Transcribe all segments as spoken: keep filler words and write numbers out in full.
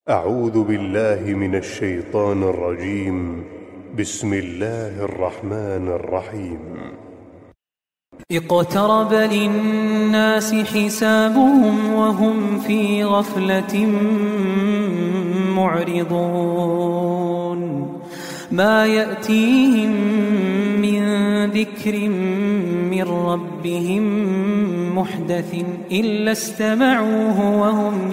أعوذ بالله من الشيطان الرجيم. بسم الله الرحمن الرحيم. اقترب للناس حسابهم وهم في غفلة معرضون ما يأتيهم من ذكر من ربهم محدث إلا استمعوه وهم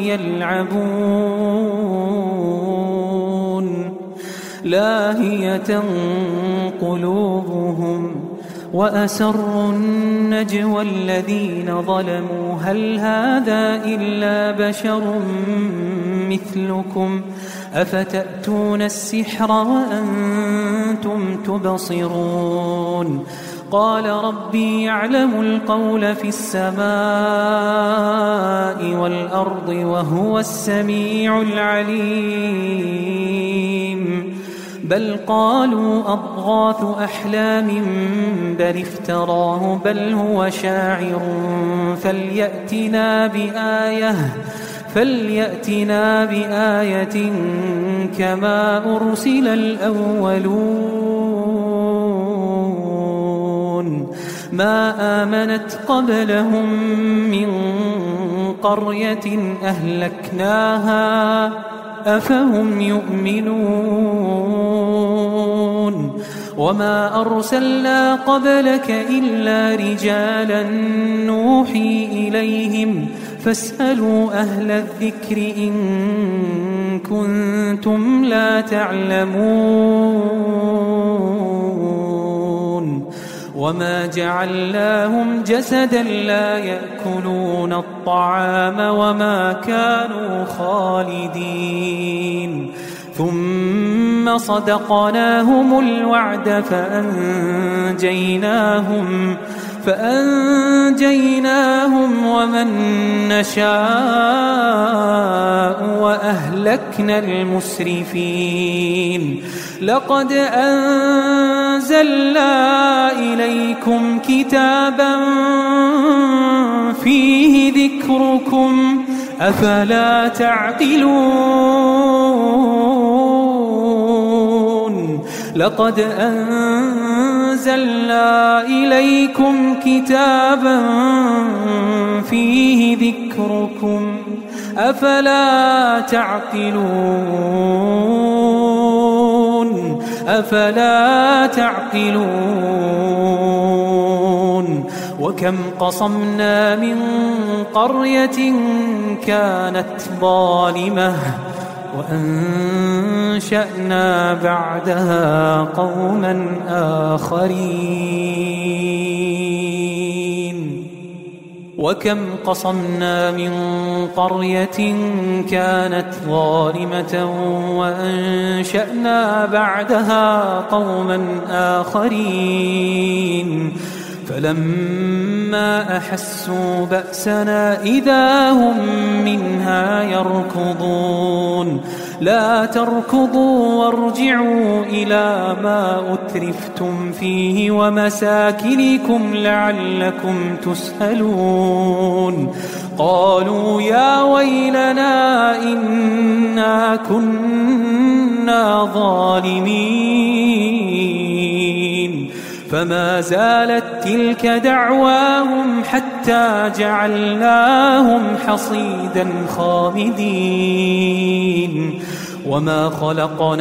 يلعبون لاهية قلوبهم وأسروا النجوى الذين ظلموا هل هذا إلا بشر مثلكم أفتأتون السحر وأنتم تبصرون قال ربي يعلم القول في السماء والأرض وهو السميع العليم بل قالوا أضغاث أحلام بل افتراه بل هو شاعر فليأتنا بآية فليأتنا بآية كما أرسل الأولون ما آمنت قبلهم من قرية أهلكناها أفهم يؤمنون وما أرسلنا قبلك إلا رجالا نوحي إليهم فاسألوا أهل الذكر إن كنتم لا تعلمون وما جعلناهم جسدا لا يأكلون الطعام وما كانوا خالدين ثم صدقناهم الوعد فأنجيناهم فأنجيناهم ومن نشاء وأهلكنا المسرفين لقد أنزلنا إليكم كتابا فيه ذكركم أفلا تعقلون لقد أنزلنا إليكم كتابا فيه ذكركم أفلا تعقلون أفلا تعقلون وكم قصمنا من قرية كانت ظالمة وأنشأنا بعدها قوما آخرين وكم قصمنا من قرية كانت ظالمة وأنشأنا بعدها قوما آخرين فلما أحسوا بأسنا إذا هم منها يركضون لا تركضوا وارجعوا إلى ما أترفتم فيه ومساكنكم لعلكم تسألون قالوا يا ويلنا إنا كنا ظالمين فما زالت تلك دعواهم حتى جعلناهم حصيدا خامدين وما خلقنا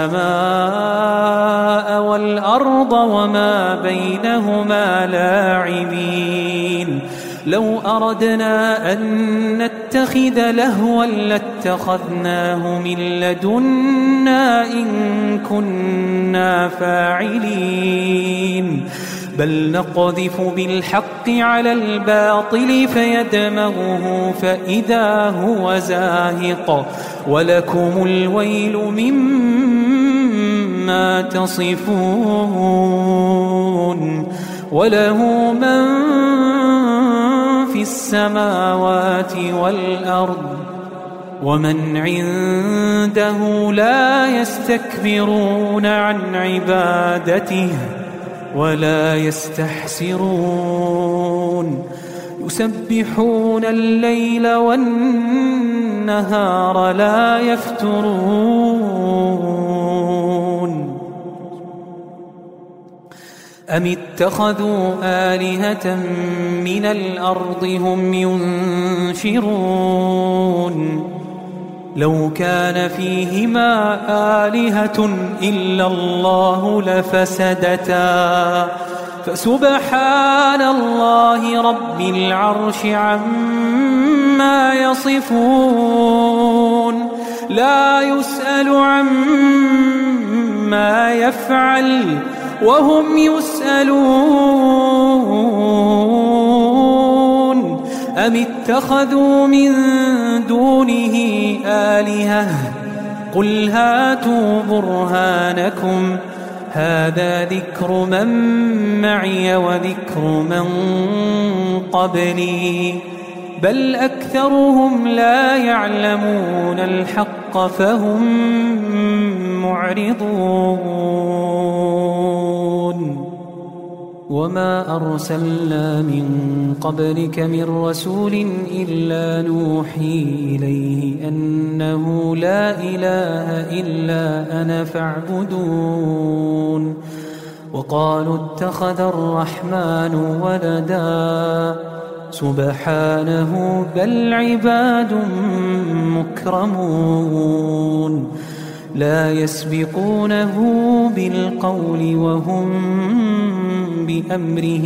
السماء والأرض وما بينهما لاعبين لو أردنا أن نتخذ لهوا لاتخذناه من لدنا إن كنا فاعلين بل نقذف بالحق على الباطل فيدمغه فإذا هو زاهق ولكم الويل مما تصفون وله من في السماوات والأرض ومن عنده لا يستكبرون عن عبادته ولا يستحسرون يسبحون الليل والنهار لا يفترون أم اتخذوا آلهة من الأرض هم ينشرون لو كان فيهما آلهة إلا الله لفسدتا فسبحان الله رب العرش عما يصفون لا يسأل عما يفعل وهم يسألون أم اتخذوا من دونه آلهة قل هاتوا برهانكم هذا ذكر من معي وذكر من قبلي بل أكثرهم لا يعلمون الحق فهم معرضون وما أرسلنا من قبلك من رسول إلا نوحي إليه أنه لا إله إلا أنا فاعبدون وقالوا اتخذ الرحمن ولدا سبحانه بل عباد مكرمون لا يسبقونه بالقول وهم بأمره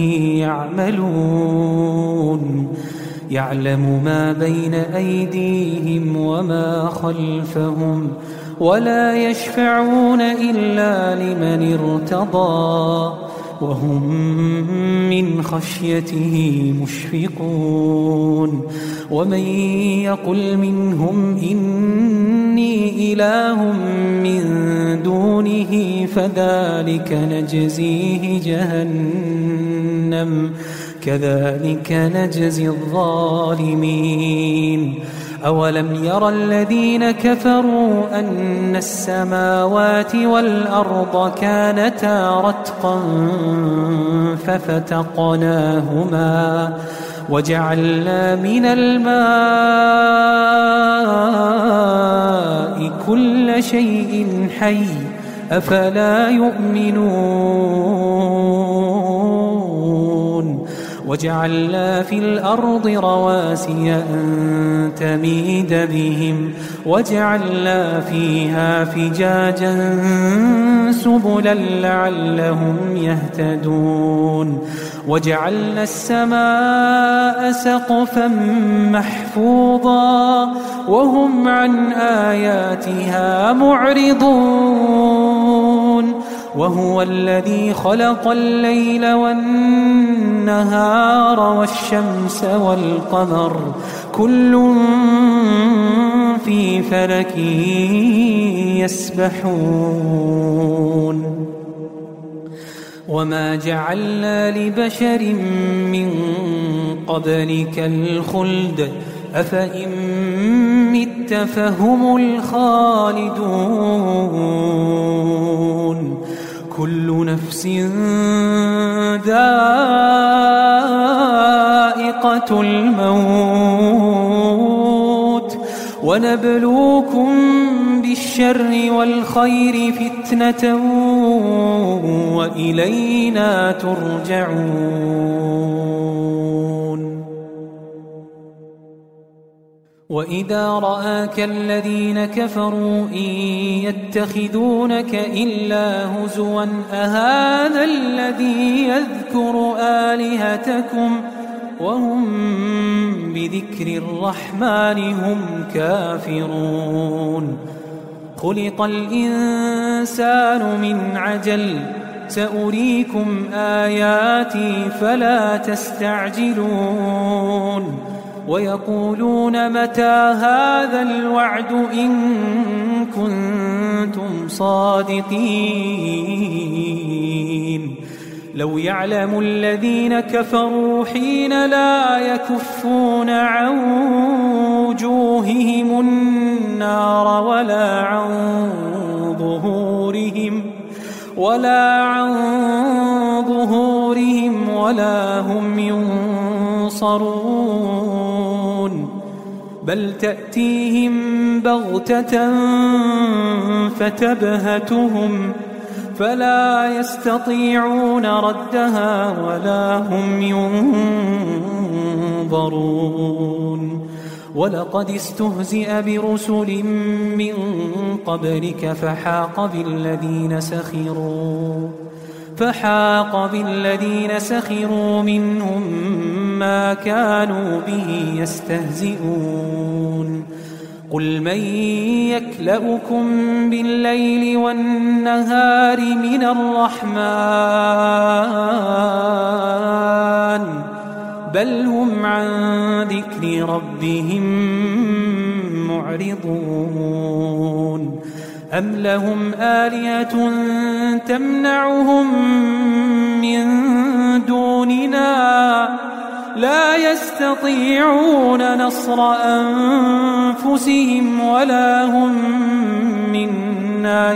يعملون يعلم ما بين أيديهم وما خلفهم ولا يشفعون إلا لمن ارتضى وهم من خشيته مشفقون ومن يقل منهم إني إله من دونه فذلك نجزيه جهنم كذلك نجزي الظالمين أولم يرى الذين كفروا أن السماوات والأرض كانتا رتقا ففتقناهما وجعلنا من الماء كل شيء حي أفلا يؤمنون وجعلنا في الأرض رواسي أن تميد بهم وجعلنا فيها فجاجا سبلا لعلهم يهتدون وجعلنا السماء سقفا محفوظا وهم عن آياتها معرضون وهو الذي خلق الليل والنهار والشمس والقمر كل في فلك يسبحون وما جعلنا لبشر من قبلك الخلد أفإن مت فهم الخالدون كل نفس ذائقة الموت ونبلوكم بالشر والخير فتنة وإلينا ترجعون وإذا رآك الذين كفروا إن يتخذونك إلا هزوا أهذا الذي يذكر آلهتكم وهم بذكر الرحمن هم كافرون خلق الإنسان من عجل سأريكم آياتي فلا تستعجلون ويقولون متى هذا الوعد إن كنتم صادقين لو يعلم الذين كفروا حين لا يكفون عن وجوههم النار ولا عن ظهورهم ولا عن ظهورهم ولا هم ينظرون ينصرون بل تأتيهم بغتة فتبهتهم فلا يستطيعون ردها ولا هم ينظرون ولقد استهزئ برسل من قبلك فحاق بالذين سخروا فحاق بالذين سخروا منهم ما كانوا به يستهزئون قل من يكلؤكم بالليل والنهار من الرحمن بل هم عن ذكر ربهم معرضون أم لهم آلهة تمنعهم من دوننا لا يستطيعون نصر أنفسهم ولا هم منا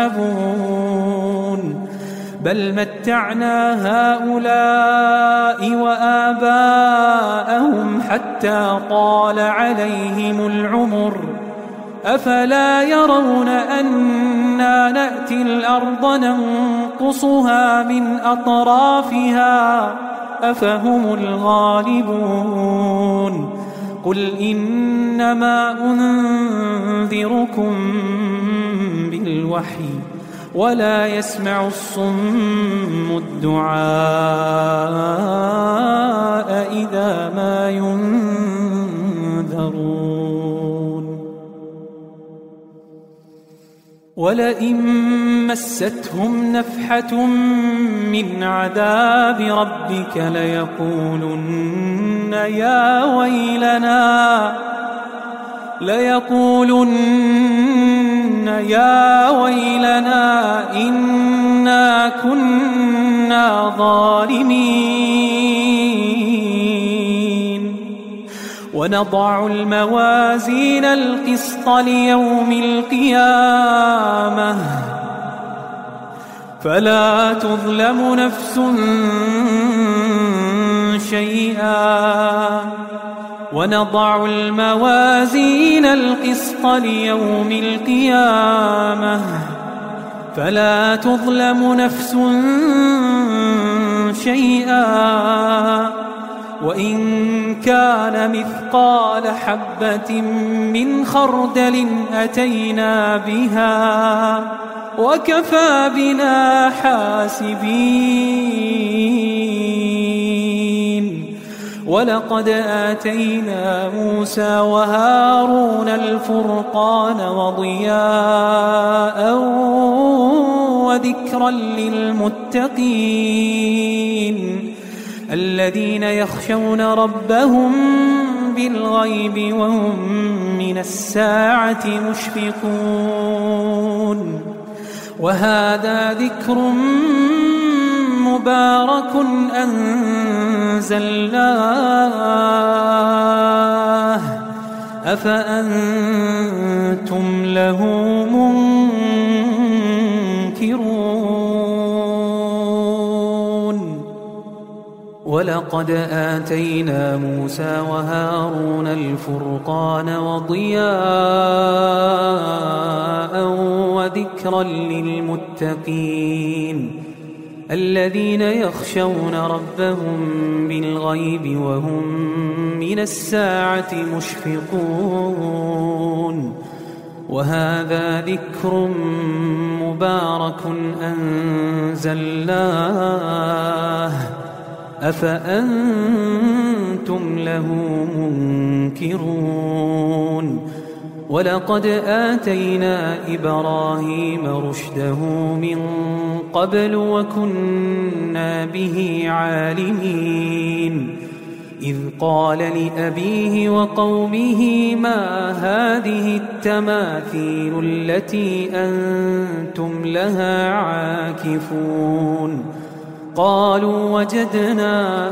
يصحبون بل متعنا هؤلاء وآباءهم حتى طال عليهم العمر أفلا يرون أنا نأتي الأرض ننقصها من أطرافها أفهم الغالبون قل إنما أنذركم بالوحي ولا يسمع الصم الدعاء إذا ما ينذرون ولئن مستهم نفحة من عذاب ربك ليقولن يا ويلنا ليقولن يا ويلنا إنا كنا ظالمين ونضع الموازين القسط ليوم القيامة فلا تظلم نفس شيئا ونضع الموازين القسط ليوم القيامة فلا تظلم نفس شيئا وإن كان مثقال حبة من خردل أتينا بها وكفى بنا حاسبين ولقد آتينا موسى وهارون الفرقان وضياء وذكرا للمتقين الذين يخشون ربهم بالغيب وهم من الساعة مشفقون وهذا ذكر مبارك أنزلناه أفأنتم له منكرون ولقد آتينا موسى وهارون الفرقان وضياء وذكرا للمتقين الذين يخشون ربهم بالغيب وهم من الساعة مشفقون وهذا ذكر مبارك أنزلناه أفأنتم له منكرون ولقد آتينا إبراهيم رشده من قبل وكنا به عالمين إذ قال لأبيه وقومه ما هذه التماثيل التي أنتم لها عاكفون قالوا وجدنا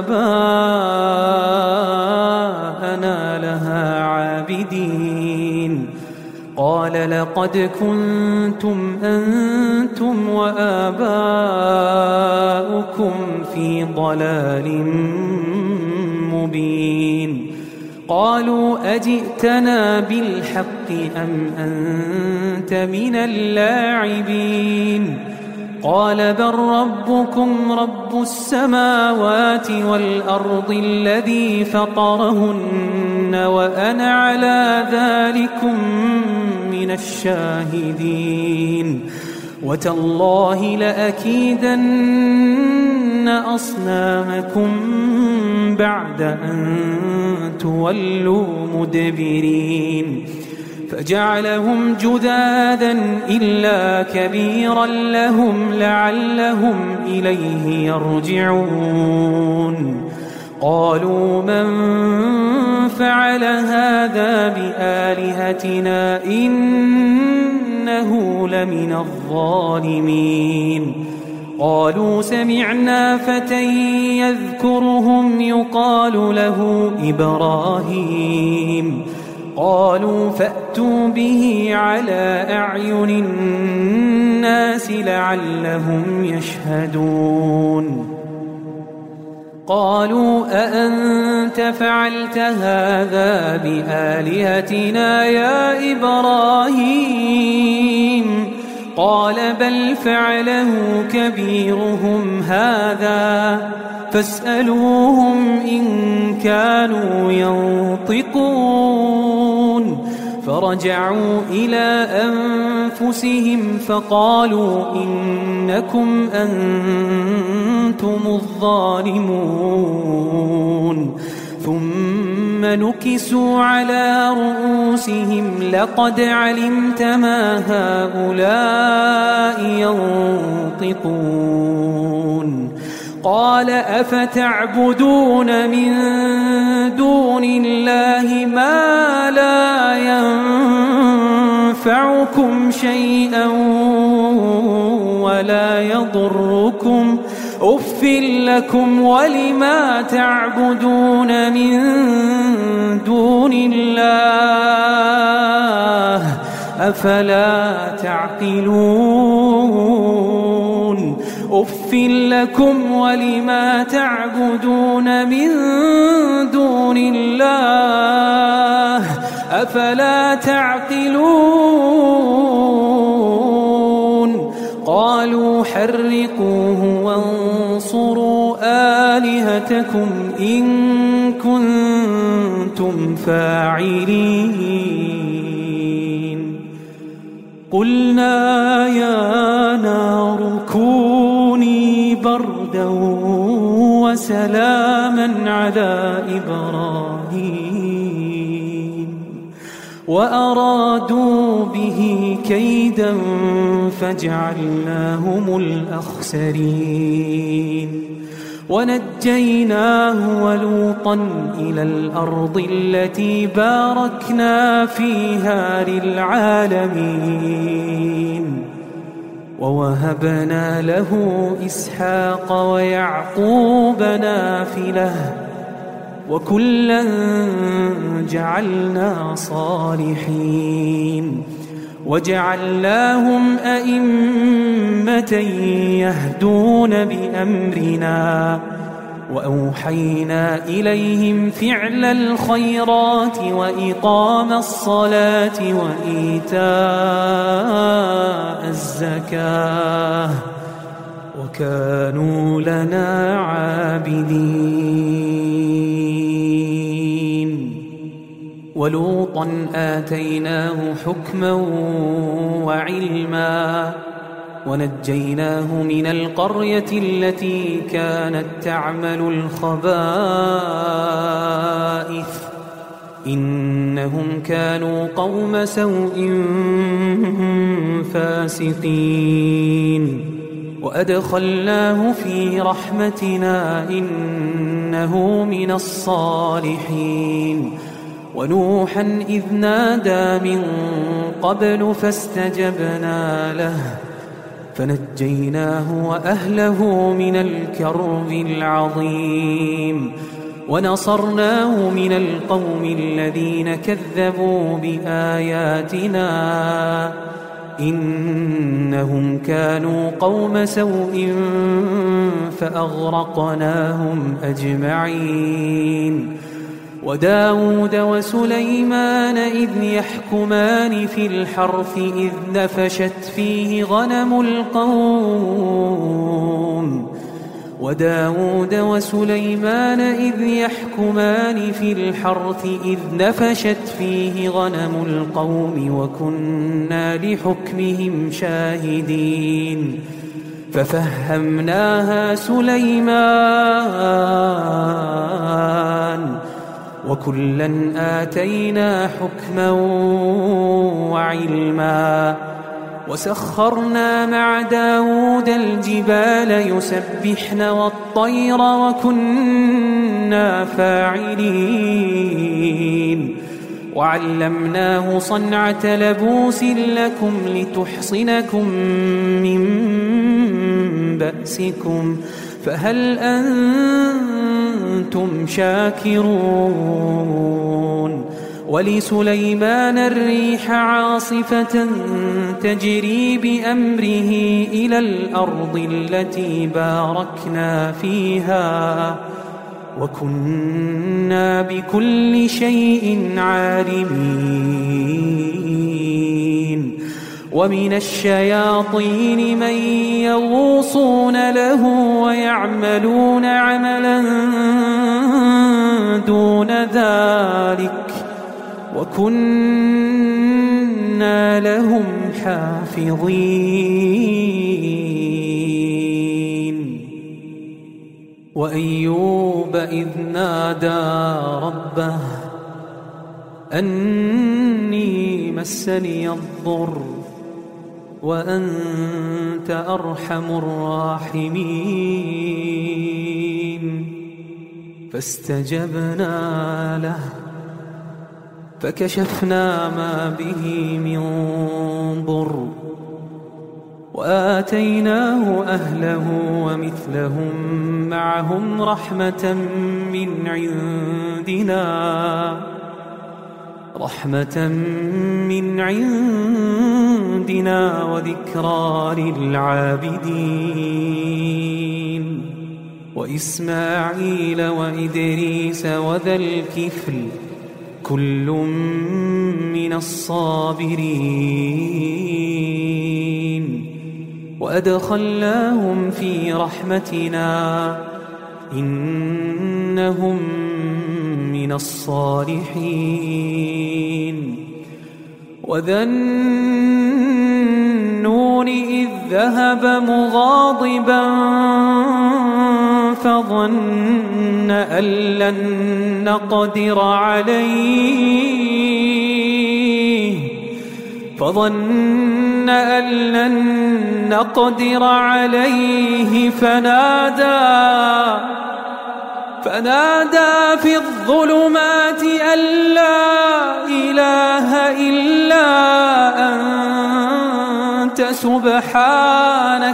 آباءنا لها عابدين قال لقد كنتم أنتم وآباؤكم في ضلال مبين قالوا أجئتنا بالحق أم أنت من اللاعبين قال بل ربكم رب السماوات والأرض الذي فطرهن وأنا على ذلكم من الشاهدين وتالله لأكيدن أصنامكم بعد أن تولوا مدبرين فجعلهم جذاذا إلا كبيرا لهم لعلهم إليه يرجعون قالوا من فعل هذا بآلهتنا إنه لمن الظالمين قالوا سمعنا فتى يذكرهم يقال له إبراهيم قالوا فأتوا به على أعين الناس لعلهم يشهدون قالوا أأنت فعلت هذا بآلهتنا يا إبراهيم قال بل فعله كبيرهم هذا فاسألوهم إن كانوا ينطقون فرجعوا إلى أنفسهم فقالوا إنكم أنتم الظالمون ثم نكسوا على رؤوسهم لقد علمت ما هؤلاء ينطقون قال أفتعبدون من دون الله ما لا ينفعكم شيئا ولا يضركم أف لكم ولما تعبدون من دون الله أفلا تعقلون أف لكم ولما تعبدون من دون الله أفلا تعقلون قالوا حرقوه وانصروا آلهتكم إن كنتم فاعلين قلنا يا نار كوني بردا وسلاما على إبراهيم وأرادوا به كيدا فجعلناهم الأخسرين ونجيناه ولوطا إلى الأرض التي باركنا فيها للعالمين ووهبنا له إسحاق ويعقوب نافلة وكلا جعلنا صالحين وجعلناهم أئمة يهدون بأمرنا وأوحينا إليهم فعل الخيرات وإقام الصلاة وإيتاء الزكاة وكانوا لنا عابدين ولوطا آتيناه حكما وعلما ونجيناه من القرية التي كانت تعمل الخبائث إنهم كانوا قوم سوء فاسقين وأدخلناه في رحمتنا إنه من الصالحين ونوحا إذ نادى من قبل فاستجبنا له فنجيناه وأهله من الكرب العظيم ونصرناه من القوم الذين كذبوا بآياتنا إن إنهم كانوا قوم سوء فأغرقناهم أجمعين. وداود وسليمان إذ يحكمان في الحرث إذ نفشت فيه غنم القوم وداود وسليمان إذ يحكمان في الحرث إذ نفشت فيه غنم القوم وكنا لحكمهم شاهدين. ففهمناها سليمان وكلا آتينا حكما وعلما. وسخرنا مع داود الجبال يسبحن والطير وكنا فاعلين. وعلمناه صنعة لبوس لكم لتحصنكم من بأسكم فهل أنتم شاكرون. ولسليمان الريح عاصفة تجري بأمره إلى الأرض التي باركنا فيها وكنا بكل شيء عالمين. ومن الشياطين من يغوصون له ويعملون عملا دون ذلك وكنا لهم حافظين. وأيوب إذ نادى ربه أني مسني الضر وأنت أرحم الراحمين. فاستجبنا له فكشفنا ما به من ضر وآتيناه أهله ومثلهم معهم رحمة من عندنا رحمة من عندنا وذكرى للعابدين. وإسماعيل وإدريس وذا الكفل كل من الصابرين. وأدخلناهم في رحمتنا إنهم من الصالحين. وذا النون إذ ذهب مغاضبا فظن أن لن نقدر عليه فظن أن لن نقدر عليه فنادى فنادى في الظلمات أن لا إله إلا أنت سبحانك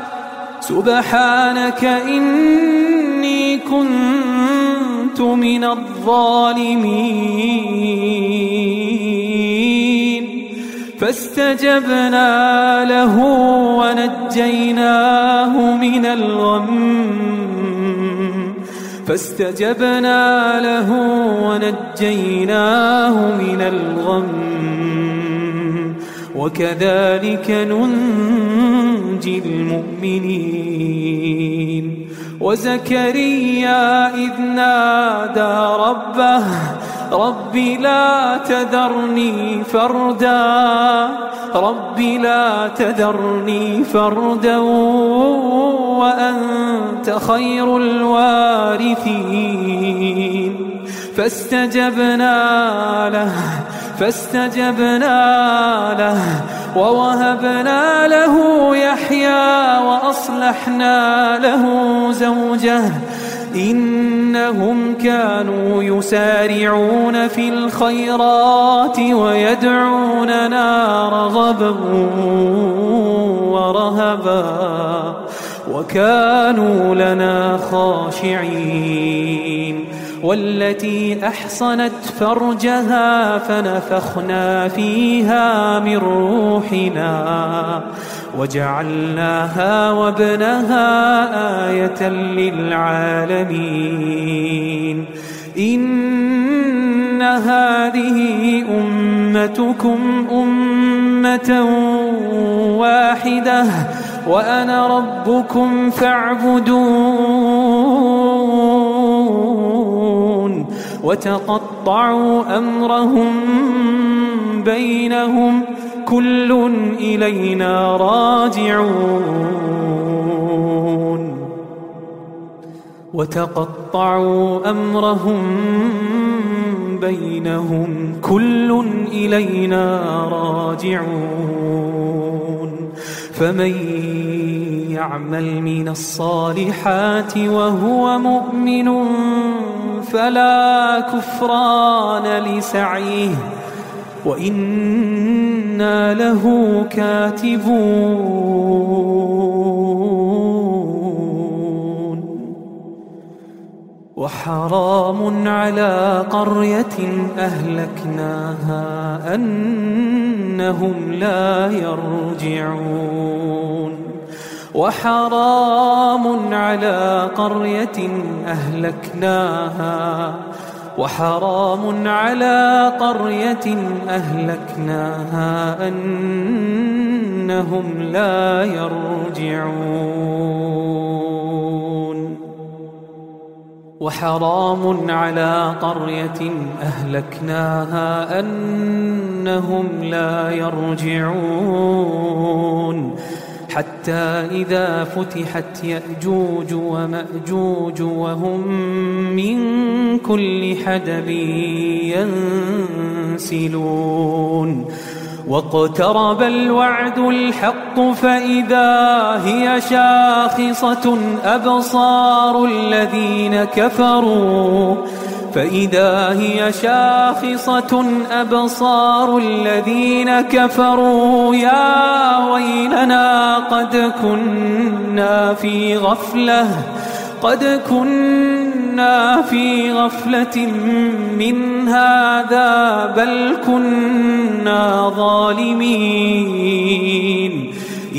سبحانك إني كنت من الظالمين. فاستجبنا له ونجيناه من الغم فاستجبنا له ونجيناه من الغم وكذلك ننجي المؤمنين. وزكريا إذ نادى ربه رب لا تذرني فردا رب لا تذرني فردا وأنت خير الوارثين. فاستجبنا له فاستجبنا له ووهبنا له يحيى وأصلحنا له زوجه إنهم كانوا يسارعون في الخيرات ويدعوننا رغبا ورهبا وكانوا لنا خاشعين. والتي أحصنت فرجها فنفخنا فيها من روحنا وجعلناها وابنها آية للعالمين إن هذه أمتكم أمة واحدة وأنا ربكم فاعبدون وتقطعوا أمرهم بينهم كل إلينا راجعون وتقطعوا أمرهم بينهم كل إلينا راجعون فمن يعمل من الصالحات وهو مؤمن فلا كفران لسعيه وإنا له كاتبون وحرام على قرية أهلكناها أنهم لا يرجعون وحرام على قرية أهلكناها وحرام على قرية أهلكناها أنهم لا يرجعون وحرام على قرية أهلكناها أنهم لا يرجعون حتى إذا فتحت يأجوج ومأجوج وهم من كل حدب ينسلون واقترب الوعد الحق فإذا هي شاخصة أبصار الذين كفروا فإذا هي شاخصة أبصار الذين كفروا يا ويلنا قد كنا في غفلة قد كنا في غفلة من هذا بل كنا ظالمين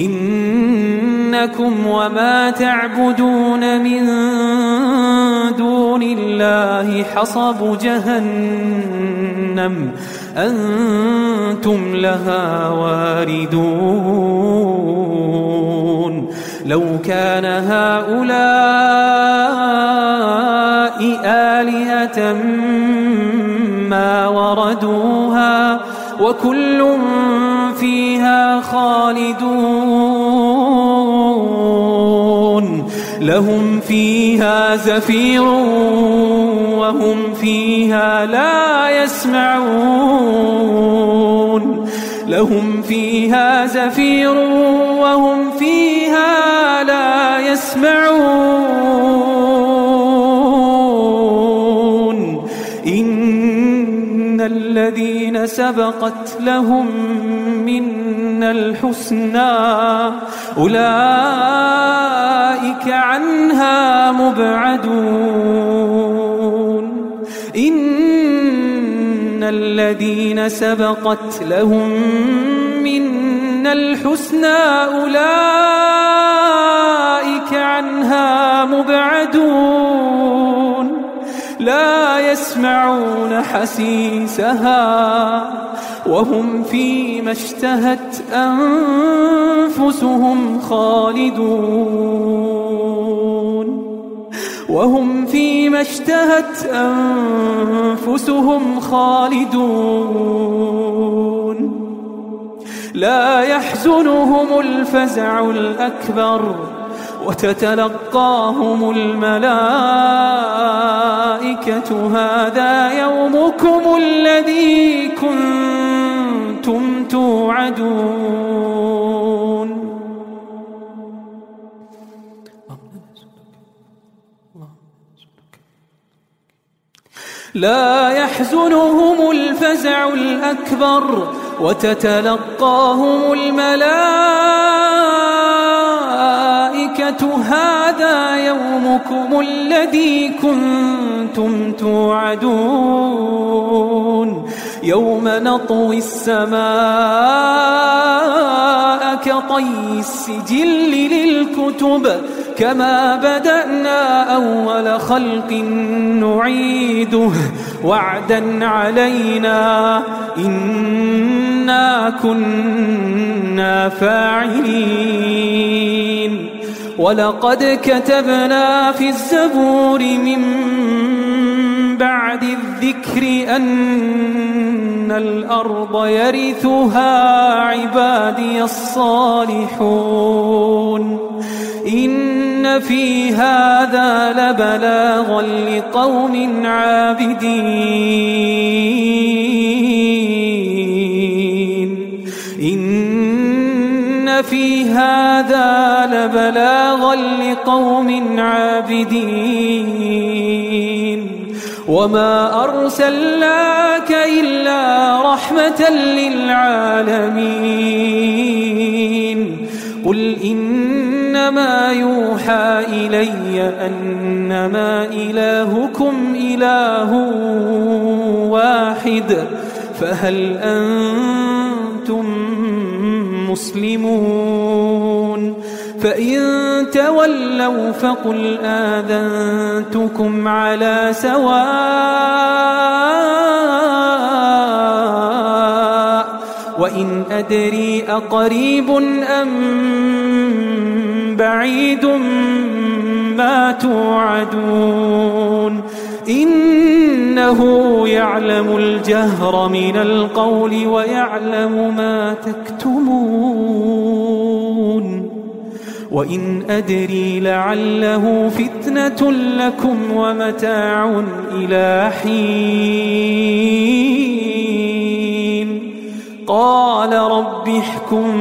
إنكم وما تعبدون من دون الله حصب جهنم أنتم لها واردون لو كان هؤلاء آلهة ما وردوها وكل فيها خالدون لهم فيها زفير وهم فيها لا يسمعون لهم فيها زفير وهم فيها لا يسمعون إن الذين سبقت لهم منا الحسنى أولئك عنها مبعدون إن الذين سبقت لهم منا الحسنى أولئك عنها مبعدون لا يسمعون حسيسها وهم فيما اشتهت أنفسهم خالدون وهم فيما اشتهت أنفسهم خالدون لا يحزنهم الفزع الأكبر وتتلقاهم الملائكة هذا يومكم الذي كنتم توعدون لا يحزنهم الفزع الأكبر وتتلقاهم الملائكة القيامة هذا يومكم الذي كنتم توعدون يوم نطوي السماء كطي السجل للكتب كما بدأنا أول خلق نعيده وعدا علينا إنا كنا فاعلين ولقد كتبنا في الزبور من بعد الذكر أن الأرض يرثها عبادي الصالحون إن في هذا لبلاغا لقوم عابدين إن في هذا لبلاغا لقوم عابدين وما أرسلناك إلا رحمة للعالمين قل إنما يوحى إلي أنما إلهكم إله واحد فهل أنتم مسلمون فإن تولوا فقل آذنتكم على سواء وإن أدري أقريب أم بعيد ما توعدون إنه يعلم الجهر من القول ويعلم ما تكتمون وإن أدري لعله فتنة لكم ومتاع إلى حين قال رب احكم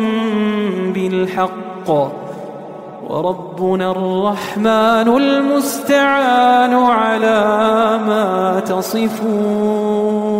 بالحق وربنا الرحمن المستعان على ما تصفون.